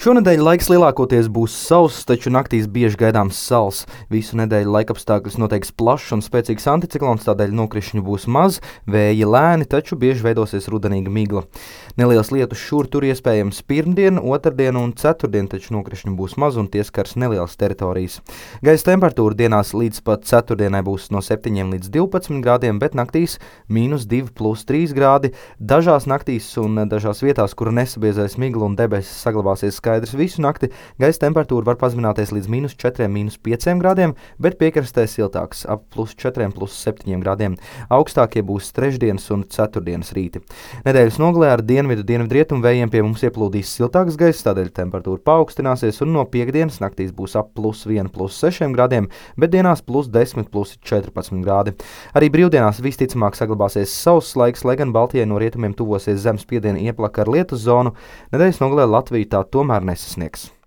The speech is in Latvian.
Šonedēļ laiks lielākoties būs sauss, taču naktīs bieži gaidāms sals. Visu nedēļu laikapstākļus noteiks plašs un spēcīgs anticiklons, tādēļ nokrišņu būs maz, vēji lēni, taču bieži veidosies rudenīga migla. Nelielas lietus šur tur iespējams pirmdien, otrdien un ceturtdien, taču nokrišņu būs maz un tie skars nelielas teritorijas. Gaisa temperatūra dienās līdz pat ceturtdienai būs no 7 līdz 12 grādiem, bet naktīs -2+3 grādi. Dažās naktīs un dažās vietās, kur nesabiezēs migla un debesis saglabāsies skaidrs visu nakti, gaisa temperatūra var pazemināties līdz -4, -5 grādiem, bet piekrastē siltāks ap +4, +7 grādiem. Augstākie būs trešdienas un ceturtdienas rīti. Nedēļas nogalē ar dienvidu-dienvidrietumu vējiem pie mums ieplūdīs siltāks gaiss, tādēļ temperatūra paaugstināsies un no piekdienas naktīs būs ap +1, +6 grādiem, bet dienās +10, +14 grādi. Arī brīvdienās visticamāk saglabāsies sauss laiks, lai gan Baltijai no rietumiem tuvosies zemspiediena ieplaka ar lietus zonu. Nedēļas nogalē Latvija tā tomēr nesasniegs.